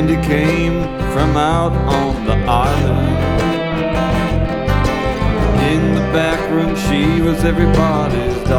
Cindy came from out on the island. In the back room she was everybody's